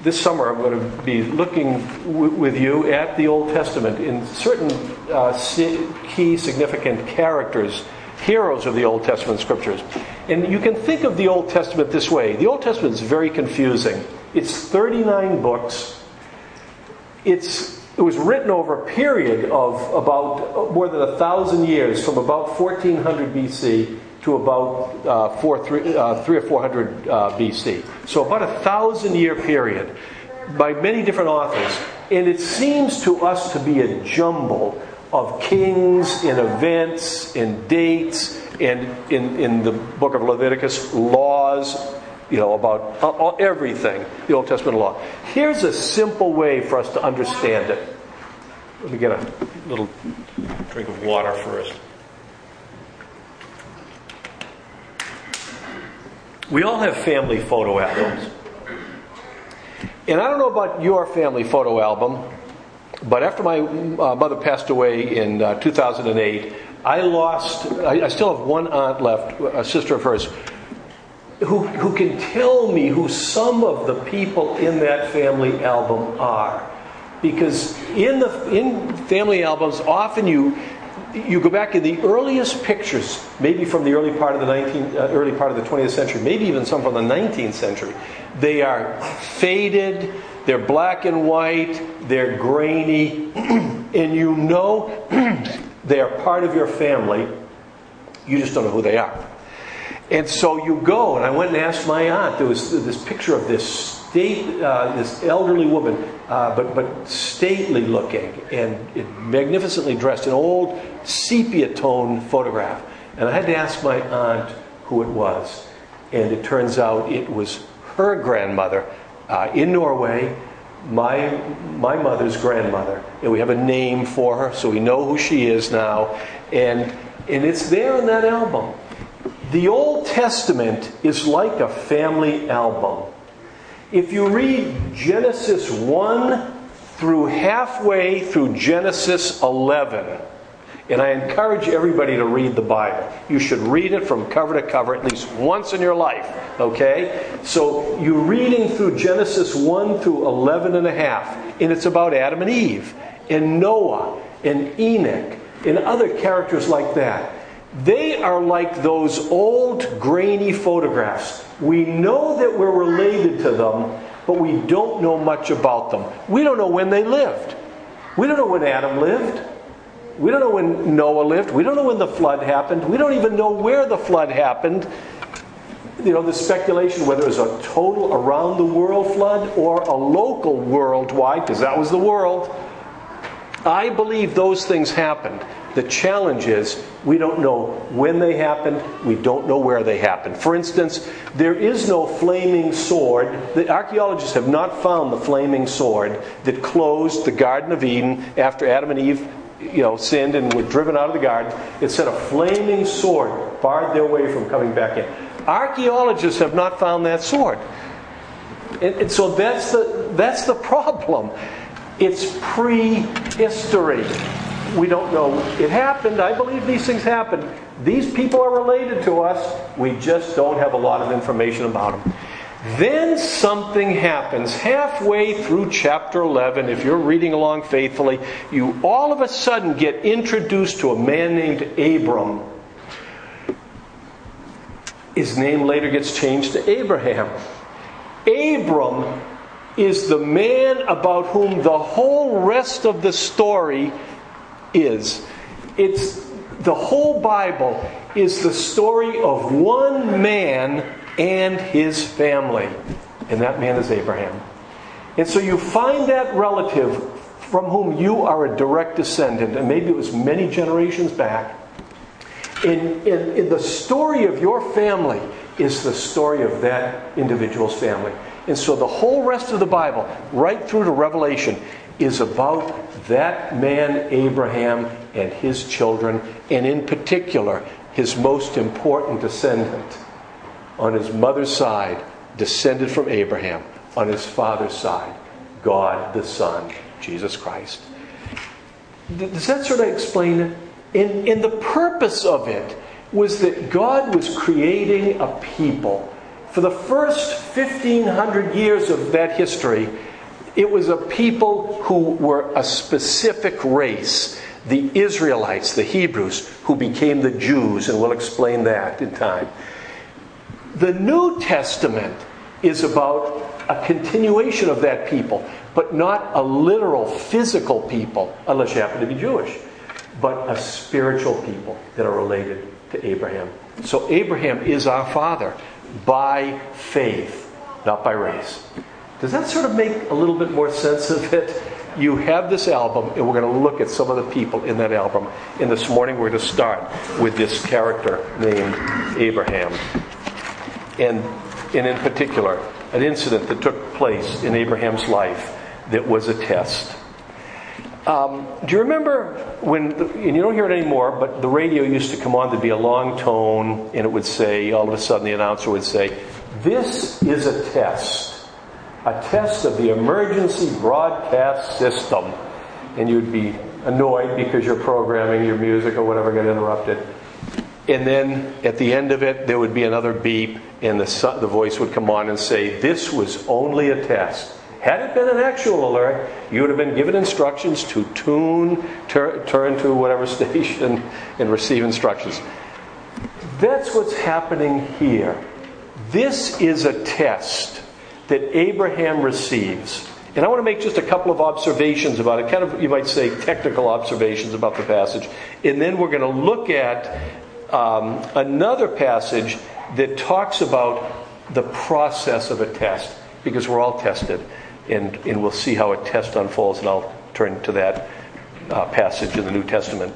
this summer I'm going to be looking with you at the Old Testament in certain key significant characters, heroes of the Old Testament scriptures. And you can think of the Old Testament this way. The Old Testament is very confusing. It's 39 books. It was written over a period of about more than 1,000 years, from about 1400 BC to about 300 or 400 BC. So about 1,000-year period by many different authors. And it seems to us to be a jumble of kings and events and dates, and in the book of Leviticus, laws, about everything, the Old Testament law. Here's a simple way for us to understand it. Let me get a little drink of water first. We all have family photo albums. And I don't know about your family photo album, but after my mother passed away in 2008, I still have one aunt left, a sister of hers, who can tell me who some of the people in that family album are. Because in family albums, often you go back in the earliest pictures, maybe from the early part of the 20th century, maybe even some from the 19th century. They are faded, they're black and white, they're grainy, and you know they are part of your family. You just don't know who they are. And so you go, and I went and asked my aunt. There was this picture of this elderly woman, but stately looking and magnificently dressed, an old sepia tone photograph. And I had to ask my aunt who it was, and it turns out it was her grandmother in Norway, my mother's grandmother, and we have a name for her, so we know who she is now, and it's there in that album. The Old Testament is like a family album. If you read Genesis 1 through halfway through Genesis 11, and I encourage everybody to read the Bible. You should read it from cover to cover at least once in your life. Okay? So you're reading through Genesis 1 through 11 and a half, and it's about Adam and Eve, and Noah, and Enoch, and other characters like that. They are like those old grainy photographs. We know that we're related to them, but we don't know much about them. We don't know when they lived. We don't know when Adam lived. We don't know when Noah lived. We don't know when the flood happened. We don't even know where the flood happened. The speculation whether it was a total around the world flood or a local worldwide, because that was the world. I believe those things happened. The challenge is we don't know when they happened. We don't know where they happened. For instance, there is no flaming sword. The archaeologists have not found the flaming sword that closed the Garden of Eden after Adam and Eve sinned and were driven out of the garden. It said a flaming sword barred their way from coming back in. Archaeologists have not found that sword. And so that's the problem. It's prehistory. We don't know. It happened. I believe these things happened. These people are related to us. We just don't have a lot of information about them. Then something happens halfway through chapter 11. If you're reading along faithfully, you all of a sudden get introduced to a man named Abram. His name later gets changed to Abraham. Abram is the man about whom the whole rest of the story is. The whole Bible is the story of one man and his family. And that man is Abraham. And so you find that relative from whom you are a direct descendant, and maybe it was many generations back. In the story of your family is the story of that individual's family. And so the whole rest of the Bible, right through to Revelation, is about that man Abraham and his children, and in particular, his most important descendant. On his mother's side, descended from Abraham. On his father's side, God the Son, Jesus Christ. Does that sort of explain it? And the purpose of it was that God was creating a people For the first 1,500 years of that history, it was a people who were a specific race. The Israelites, the Hebrews, who became the Jews, and we'll explain that in time. The New Testament is about a continuation of that people, but not a literal, physical people, unless you happen to be Jewish, but a spiritual people that are related to Abraham. So Abraham is our father by faith, not by race. Does that sort of make a little bit more sense of it? You have this album, and we're going to look at some of the people in that album. And this morning we're going to start with this character named Abraham. And in particular, an incident that took place in Abraham's life that was a test. Do you remember when, and you don't hear it anymore, but the radio used to come on, there'd be a long tone, and it would say, all of a sudden the announcer would say, "This is a test of the emergency broadcast system." And you'd be annoyed because your programming, your music or whatever got interrupted. And then at the end of it, there would be another beep, and the voice would come on and say, "This was only a test." Had it been an actual alert, you would have been given instructions to turn to whatever station and receive instructions. That's what's happening here. This is a test that Abraham receives. And I want to make just a couple of observations about it, kind of, you might say, technical observations about the passage. And then we're going to look at another passage that talks about the process of a test, because we're all tested. And we'll see how a test unfolds, and I'll turn to that passage in the New Testament.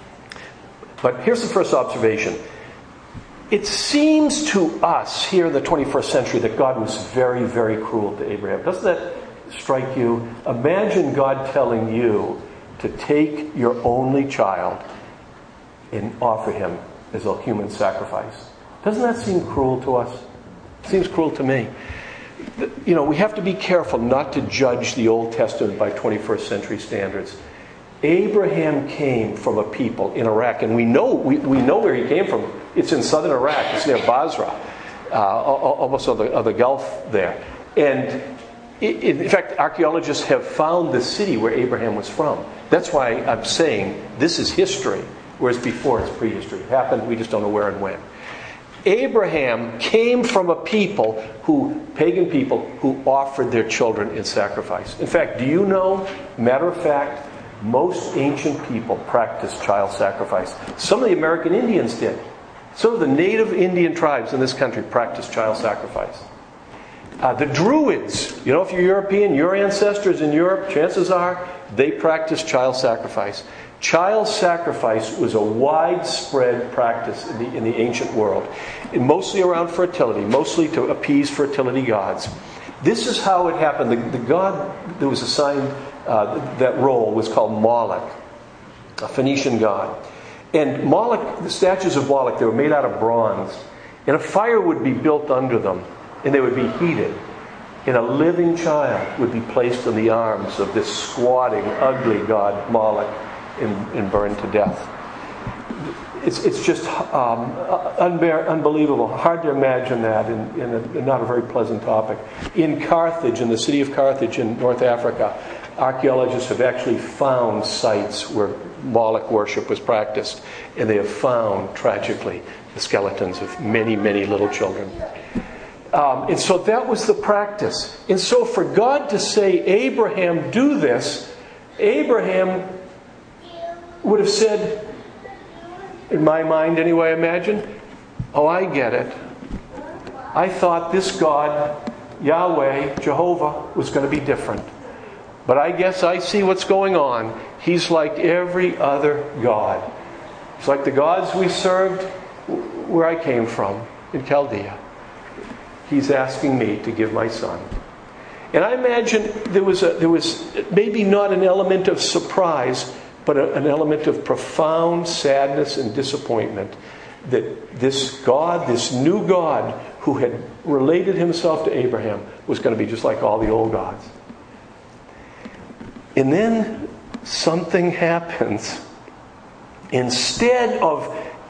But here's the first observation. It seems to us here in the 21st century that God was very, very cruel to Abraham. Doesn't that strike you? Imagine God telling you to take your only child and offer him as a human sacrifice. Doesn't that seem cruel to us? It seems cruel to me. You know, we have to be careful not to judge the Old Testament by 21st century standards. Abraham came from a people in Iraq, and we know where he came from. It's in southern Iraq. It's near Basra, almost on the Gulf there. And in fact, archaeologists have found the city where Abraham was from. That's why I'm saying this is history, whereas before it's prehistory. It happened, we just don't know where and when. Abraham came from a people pagan people, who offered their children in sacrifice. In fact, do you know, matter of fact, most ancient people practiced child sacrifice. Some of the American Indians did. Some of the native Indian tribes in this country practiced child sacrifice. The Druids, you know, if you're European, your ancestors in Europe, chances are they practiced child sacrifice. Child sacrifice was a widespread practice in the ancient world, and mostly around fertility, mostly to appease fertility gods. This is how it happened. The god that was assigned that role was called Moloch, a Phoenician god. And Moloch, the statues of Moloch, they were made out of bronze, and a fire would be built under them, and they would be heated. And a living child would be placed in the arms of this squatting, ugly god Moloch, and burned to death. It's just unbelievable. Hard to imagine that in not a very pleasant topic. In Carthage, in the city of Carthage in North Africa, archaeologists have actually found sites where Moloch worship was practiced. And they have found, tragically, the skeletons of many, many little children. And so that was the practice. And so for God to say, Abraham, do this, Abraham would have said, in my mind anyway, imagine, oh, I get it. I thought this God, Yahweh, Jehovah, was going to be different. But I guess I see what's going on. He's like every other God. It's like the gods we served where I came from, in Chaldea. He's asking me to give my son. And I imagine there was maybe not an element of surprise, but an element of profound sadness and disappointment that this God, this new God who had related himself to Abraham, was going to be just like all the old gods. And then something happens. Instead of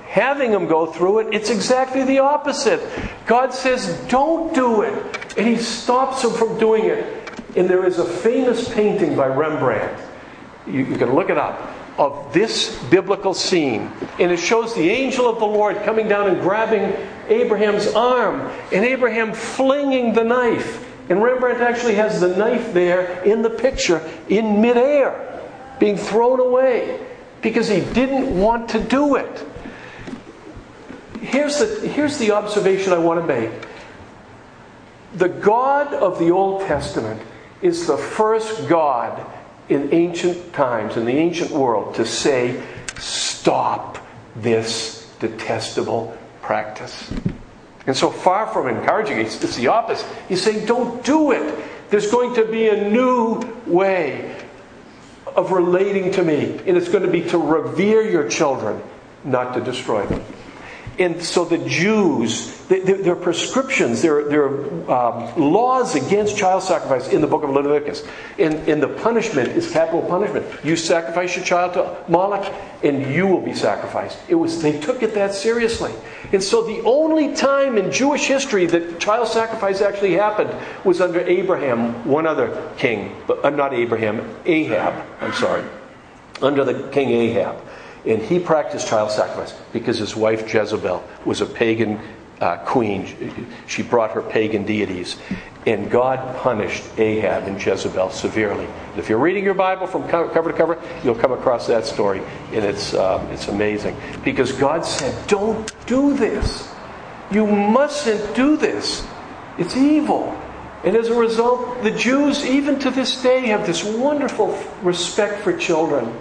having them go through it, it's exactly the opposite. God says, don't do it. And he stops them from doing it. And there is a famous painting by Rembrandt. You can look it up. Of this biblical scene. And it shows the angel of the Lord coming down and grabbing Abraham's arm. And Abraham flinging the knife. And Rembrandt actually has the knife there in the picture in midair, being thrown away. Because he didn't want to do it. Here's the observation I want to make. The God of the Old Testament is the first God in ancient times, in the ancient world, to say, stop this detestable practice. And so far from encouraging it, it's the opposite. He's saying, don't do it. There's going to be a new way of relating to me. And it's going to be to revere your children, not to destroy them. And so the Jews, their prescriptions, their laws against child sacrifice in the book of Leviticus. And the punishment is capital punishment. You sacrifice your child to Moloch, and you will be sacrificed. They took it that seriously. And so the only time in Jewish history that child sacrifice actually happened was under Abraham, one other king. But not Abraham, Ahab, under the king Ahab. And he practiced child sacrifice because his wife Jezebel was a pagan queen. She brought her pagan deities. And God punished Ahab and Jezebel severely. And if you're reading your Bible from cover to cover, you'll come across that story. And it's amazing. Because God said, don't do this. You mustn't do this. It's evil. And as a result, the Jews, even to this day, have this wonderful respect for children.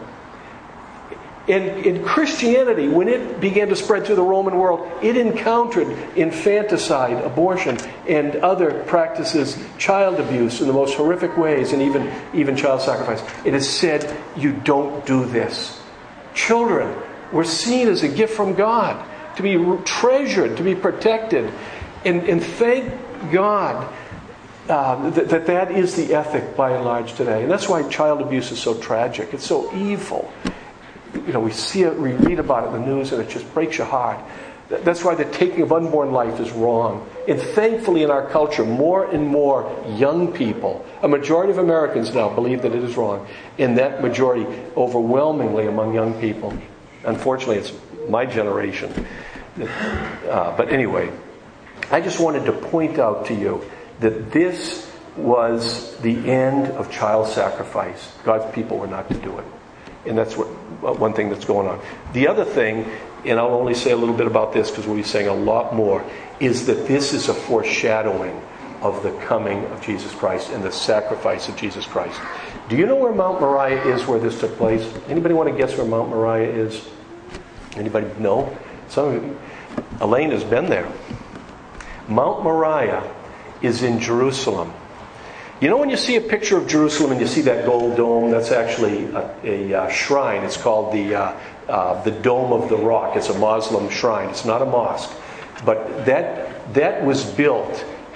In Christianity, when it began to spread through the Roman world, it encountered infanticide, abortion, and other practices, child abuse in the most horrific ways, and even child sacrifice. It is said, you don't do this. Children were seen as a gift from God, to be treasured, to be protected. And thank God that is the ethic by and large today. And that's why child abuse is so tragic. It's so evil. We see it, we read about it in the news, and it just breaks your heart. That's why the taking of unborn life is wrong. And thankfully in our culture, more and more young people, a majority of Americans now believe that it is wrong. And that majority overwhelmingly among young people. Unfortunately, it's my generation. But anyway, I just wanted to point out to you that this was the end of child sacrifice. God's people were not to do it. And that's one thing that's going on. The other thing, and I'll only say a little bit about this because we'll be saying a lot more, is that this is a foreshadowing of the coming of Jesus Christ and the sacrifice of Jesus Christ. Do you know where Mount Moriah is where this took place? Anybody want to guess where Mount Moriah is? Anybody know? Elaine has been there. Mount Moriah is in Jerusalem. You know when you see a picture of Jerusalem and you see that gold dome, that's actually a shrine. It's called the Dome of the Rock. It's a Muslim shrine. It's not a mosque. But that was built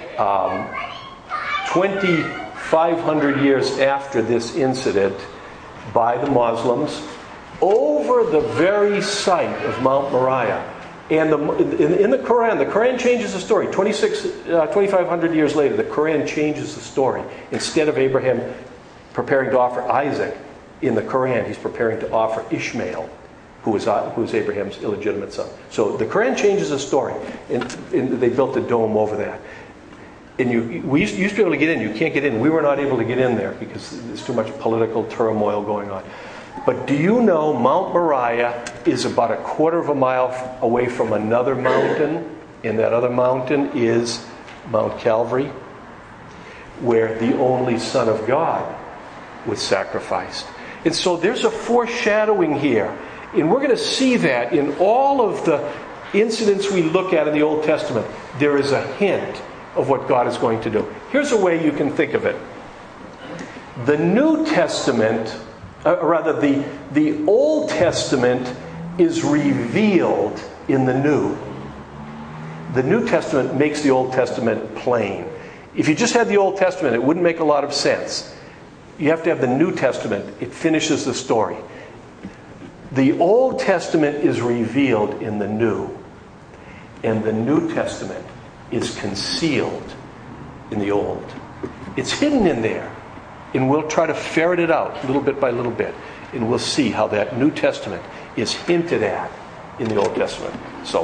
2,500 years after this incident by the Muslims over the very site of Mount Moriah. And in the Quran changes the story. 2,500 years later, the Quran changes the story. Instead of Abraham preparing to offer Isaac, in the Quran, he's preparing to offer Ishmael, who is Abraham's illegitimate son. So the Quran changes the story, and they built a dome over that. And we used to be able to get in. You can't get in. We were not able to get in there because there's too much political turmoil going on. But do you know Mount Moriah is about a quarter of a mile away from another mountain? And that other mountain is Mount Calvary, where the only Son of God was sacrificed. And so there's a foreshadowing here. And we're going to see that in all of the incidents we look at in the Old Testament. There is a hint of what God is going to do. Here's a way you can think of it. The New Testament... the Old Testament is revealed in the New. The New Testament makes the Old Testament plain. If you just had the Old Testament, it wouldn't make a lot of sense. You have to have the New Testament. It finishes the story. The Old Testament is revealed in the New, and the New Testament is concealed in the Old. It's hidden in there, and we'll try to ferret it out little bit by little bit, and we'll see how that New Testament is hinted at in the Old Testament. So,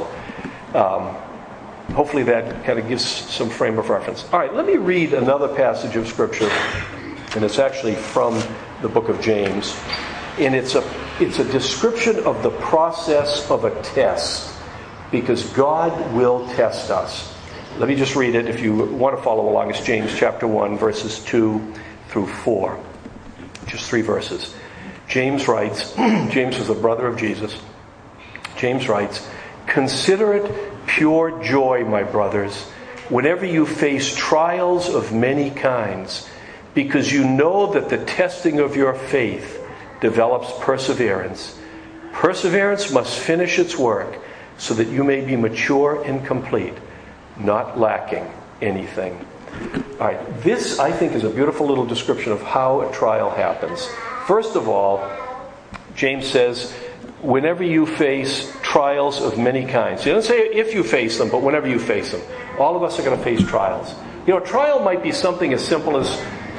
hopefully that kind of gives some frame of reference. All right, let me read another passage of Scripture, and it's actually from the book of James. And it's a description of the process of a test, because God will test us. Let me just read it if you want to follow along. It's James chapter 1, verses 2 through 4. Just 3 verses. James writes, James was a brother of Jesus. James writes, "Consider it pure joy, my brothers, whenever you face trials of many kinds, because you know that the testing of your faith develops perseverance. Perseverance must finish its work, so that you may be mature and complete, not lacking anything." All right, this, I think, is a beautiful little description of how a trial happens. First of all, James says, whenever you face trials of many kinds. He doesn't say if you face them, but whenever you face them. All of us are going to face trials. You know, a trial might be something as simple as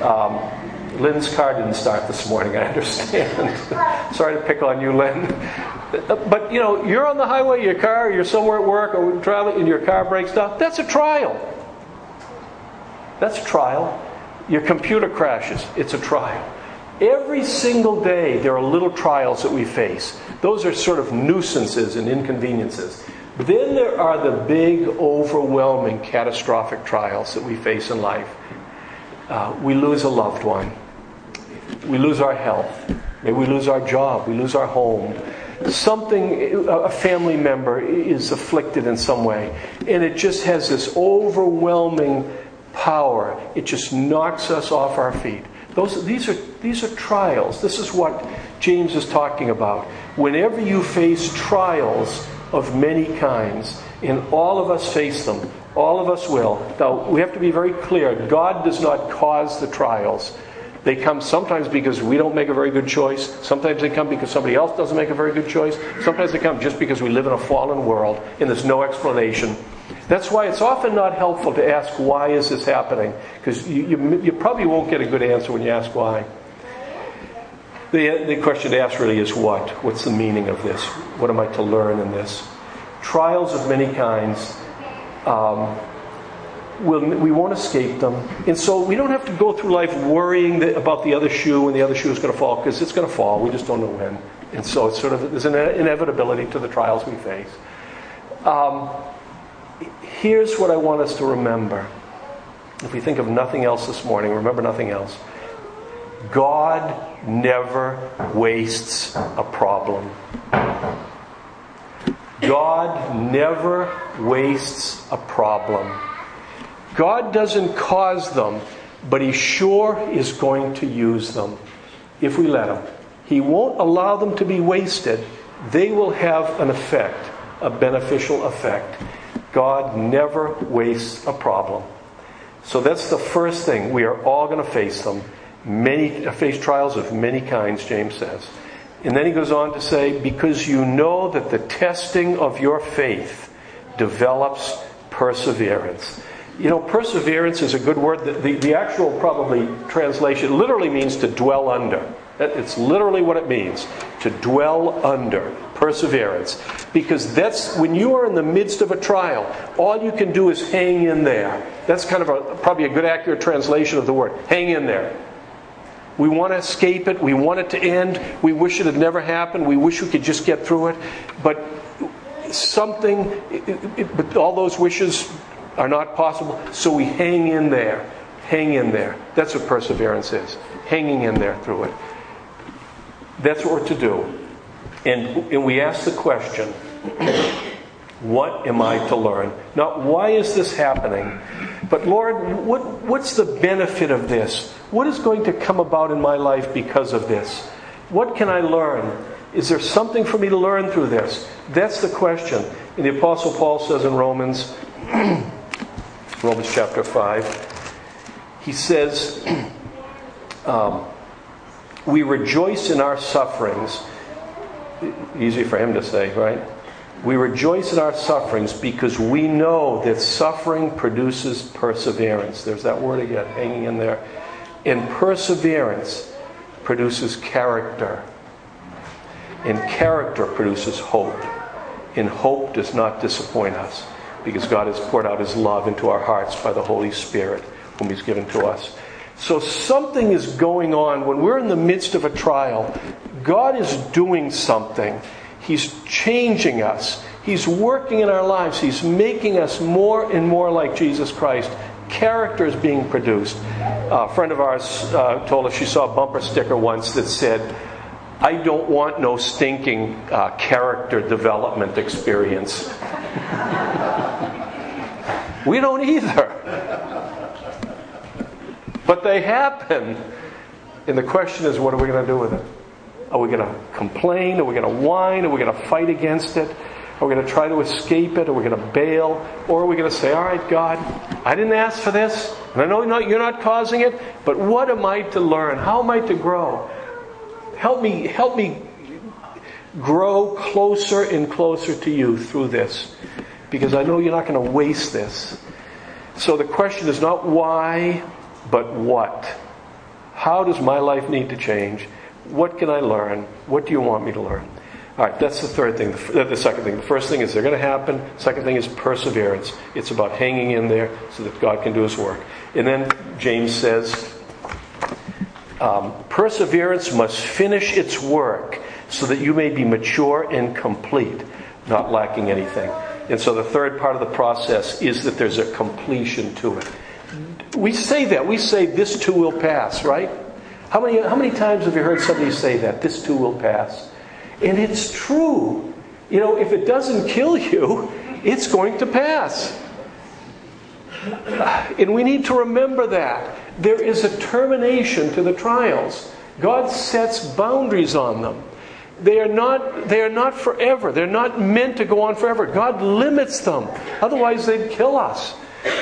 Lynn's car didn't start this morning, I understand. Sorry to pick on you, Lynn. But, you know, you're on the highway, your car, you're somewhere at work, or traveling, and your car breaks down. That's a trial. That's a trial. Your computer crashes. It's a trial. Every single day, there are little trials that we face. Those are sort of nuisances and inconveniences. Then there are the big, overwhelming, catastrophic trials that we face in life. We lose a loved one. We lose our health. Maybe we lose our job. We lose our home. A family member is afflicted in some way. And it just has this overwhelming power. It just knocks us off our feet. These are trials. This is what James is talking about. Whenever you face trials of many kinds, and all of us face them, all of us will. Now, we have to be very clear. God does not cause the trials. They come sometimes because we don't make a very good choice. Sometimes they come because somebody else doesn't make a very good choice. Sometimes they come just because we live in a fallen world and there's no explanation. That's why it's often not helpful to ask, why is this happening? Because you probably won't get a good answer when you ask why. The question to ask really is what? What's the meaning of this? What am I to learn in this? Trials of many kinds. We won't escape them. And so we don't have to go through life worrying about the other shoe and the other shoe is going to fall, because it's going to fall. We just don't know when. And so it's there's an inevitability to the trials we face. Here's what I want us to remember. If we think of nothing else this morning, remember nothing else. God never wastes a problem. God never wastes a problem. God doesn't cause them, but He sure is going to use them if we let Him. He won't allow them to be wasted. They will have an effect, a beneficial effect. God never wastes a problem. So that's the first thing. We are all going to face them. Face trials of many kinds, James says. And then he goes on to say, because you know that the testing of your faith develops perseverance. You know, perseverance is a good word. The actual probably translation literally means to dwell under. It's literally what it means, to dwell under. Perseverance. Because that's when you are in the midst of a trial, all you can do is hang in there. That's kind of probably a good accurate translation of the word. Hang in there. We want to escape it. We want it to end. We wish it had never happened. We wish we could just get through it. But but all those wishes are not possible. So we hang in there. Hang in there. That's what perseverance is. Hanging in there through it. That's what we're to do. And we ask the question, what am I to learn? Not why is this happening? But Lord, what's the benefit of this? What is going to come about in my life because of this? What can I learn? Is there something for me to learn through this? That's the question. And the Apostle Paul says in Romans chapter 5, he says, we rejoice in our sufferings, Easy for him to say, right? We rejoice in our sufferings because we know that suffering produces perseverance. There's that word again, hanging in there. And perseverance produces character. And character produces hope. And hope does not disappoint us because God has poured out His love into our hearts by the Holy Spirit whom He's given to us. So something is going on. When we're in the midst of a trial, God is doing something. He's changing us. He's working in our lives. He's making us more and more like Jesus Christ. Character is being produced. A friend of ours told us she saw a bumper sticker once that said, "I don't want no stinking character development experience." We don't either. But they happen. And the question is, what are we going to do with it? Are we going to complain? Are we going to whine? Are we going to fight against it? Are we going to try to escape it? Are we going to bail? Or are we going to say, all right, God, I didn't ask for this. And I know you're not causing it. But what am I to learn? How am I to grow? Help me grow closer and closer to you through this. Because I know you're not going to waste this. So the question is not why, but what. How does my life need to change? What can I learn? What do you want me to learn? All right, that's the third thing. The second thing. The first thing is they're going to happen. Second thing is perseverance. It's about hanging in there so that God can do His work. And then James says, perseverance must finish its work so that you may be mature and complete, not lacking anything. And so the third part of the process is that there's a completion to it. We say that. We say, this too will pass, right? How many times have you heard somebody say that? This too will pass. And it's true. You know, if it doesn't kill you, it's going to pass. And we need to remember that. There is a termination to the trials. God sets boundaries on them. They are not forever. They're not meant to go on forever. God limits them. Otherwise, they'd kill us.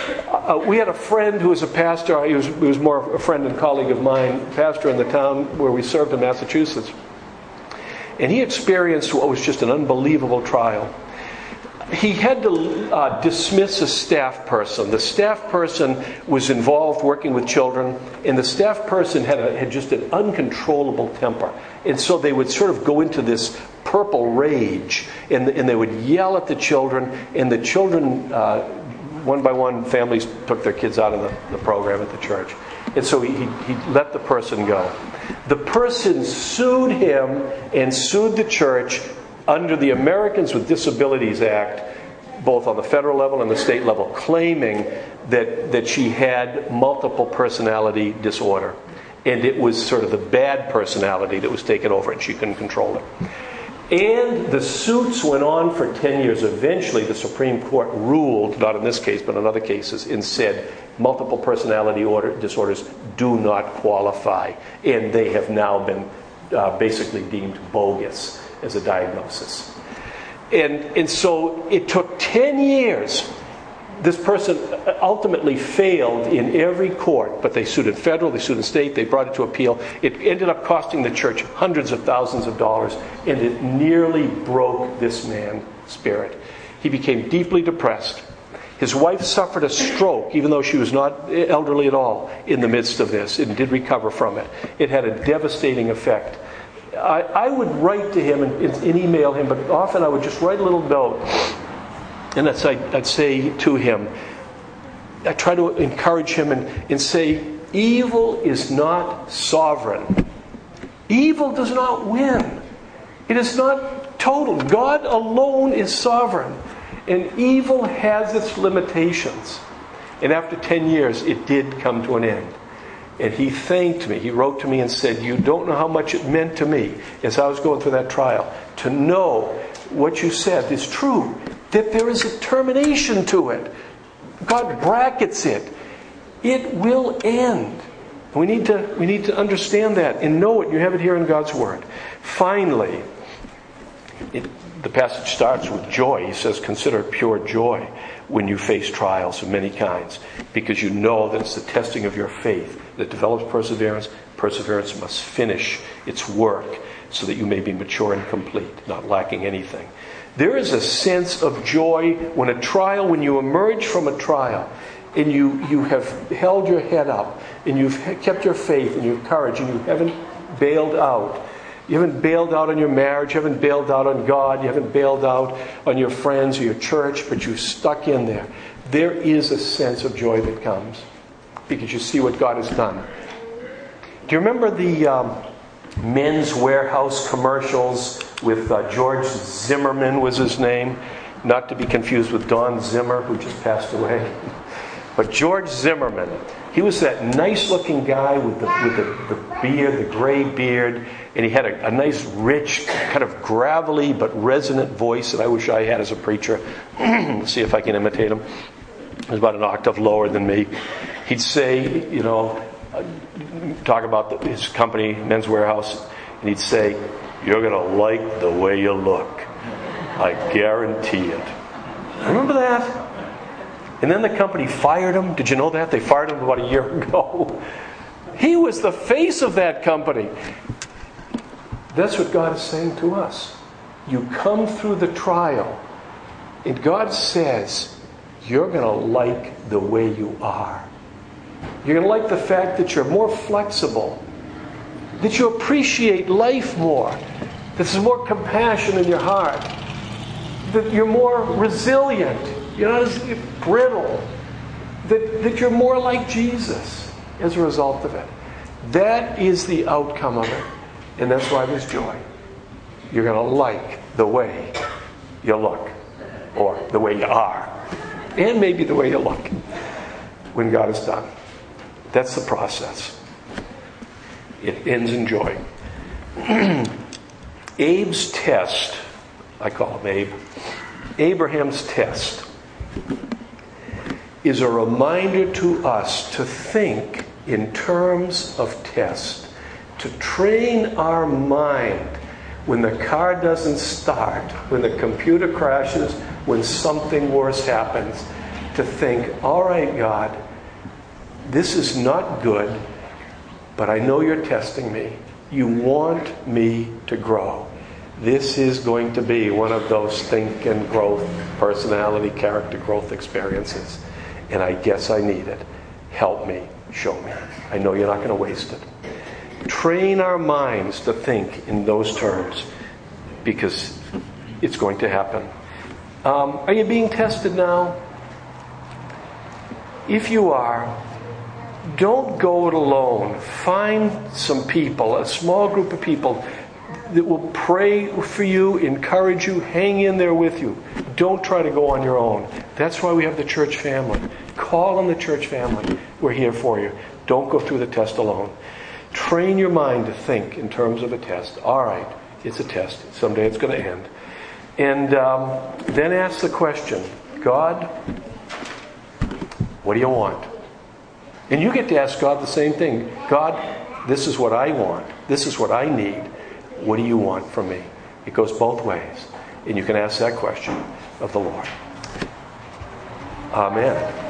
We had a friend who was a pastor. He was more a friend and colleague of mine, pastor in the town where we served in Massachusetts. And he experienced what was just an unbelievable trial. He had to dismiss a staff person. The staff person was involved working with children, and the staff person had just an uncontrollable temper. And so they would sort of go into this purple rage, and they would yell at the children, and the children, one by one, families took their kids out of the program at the church. And so he let the person go. The person sued him and sued the church under the Americans with Disabilities Act, both on the federal level and the state level, claiming that she had multiple personality disorder. And it was sort of the bad personality that was taken over and she couldn't control it. And the suits went on for 10 years. Eventually, the Supreme Court ruled, not in this case, but in other cases, and said multiple personality disorders do not qualify. And they have now been basically deemed bogus as a diagnosis. And so it took 10 years. This person ultimately failed in every court, but they sued in federal, they sued in state, they brought it to appeal. It ended up costing the church hundreds of thousands of dollars, and it nearly broke this man's spirit. He became deeply depressed. His wife suffered a stroke, even though she was not elderly at all, in the midst of this, and did recover from it. It had a devastating effect. I would write to him and email him, but often I would just write a little note. And I'd say to him, I try to encourage him and say, evil is not sovereign. Evil does not win. It is not total. God alone is sovereign. And evil has its limitations. And after 10 years, it did come to an end. And he thanked me. He wrote to me and said, you don't know how much it meant to me as I was going through that trial to know what you said is true. That there is a termination to it. God brackets it. It will end. We need to understand that and know it. You have it here in God's Word. Finally, the passage starts with joy. He says, consider it pure joy when you face trials of many kinds, because you know that it's the testing of your faith that develops perseverance. Perseverance must finish its work so that you may be mature and complete, not lacking anything. There is a sense of joy when you emerge from a trial and you have held your head up and you've kept your faith and your courage and you haven't bailed out. You haven't bailed out on your marriage, you haven't bailed out on God, you haven't bailed out on your friends or your church, but you've stuck in there. There is a sense of joy that comes because you see what God has done. Do you remember the Men's Warehouse commercials with George Zimmerman was his name? Not to be confused with Don Zimmer, who just passed away. But George Zimmerman, he was that nice-looking guy with the beard, the gray beard, and he had a nice, rich, kind of gravelly but resonant voice that I wish I had as a preacher. Let's see if I can imitate him. He was about an octave lower than me. He'd say, talk about his company, Men's Warehouse, and he'd say, "You're going to like the way you look. I guarantee it." Remember that? And then the company fired him. Did you know that? They fired him about a year ago. He was the face of that company. That's what God is saying to us. You come through the trial, and God says, you're going to like the way you are. You're going to like the fact that you're more flexible, that you appreciate life more, that there's more compassion in your heart, that you're more resilient, you're not as brittle, that you're more like Jesus as a result of it. That is the outcome of it. And that's why there's joy. You're going to like the way you look, or the way you are, and maybe the way you look when God is done. That's the process. It ends in joy. Abe's test, I call him Abe, Abraham's test, is a reminder to us to think in terms of test, to train our mind when the car doesn't start, when the computer crashes, when something worse happens, to think, all right, God, this is not good, but I know you're testing me. You want me to grow. This is going to be one of those think and growth, personality, character growth experiences. And I guess I need it. Help me. Show me. I know you're not going to waste it. Train our minds to think in those terms, because it's going to happen. Are you being tested now? If you are, don't go it alone. Find some people, a small group of people that will pray for you, encourage you, hang in there with you. Don't try to go on your own. That's why we have the church family. Call on the church family. We're here for you. Don't go through the test alone. Train your mind to think in terms of a test. All right, it's a test. Someday it's going to end. And then ask the question, God, what do you want? And you get to ask God the same thing. God, this is what I want. This is what I need. What do you want from me? It goes both ways. And you can ask that question of the Lord. Amen.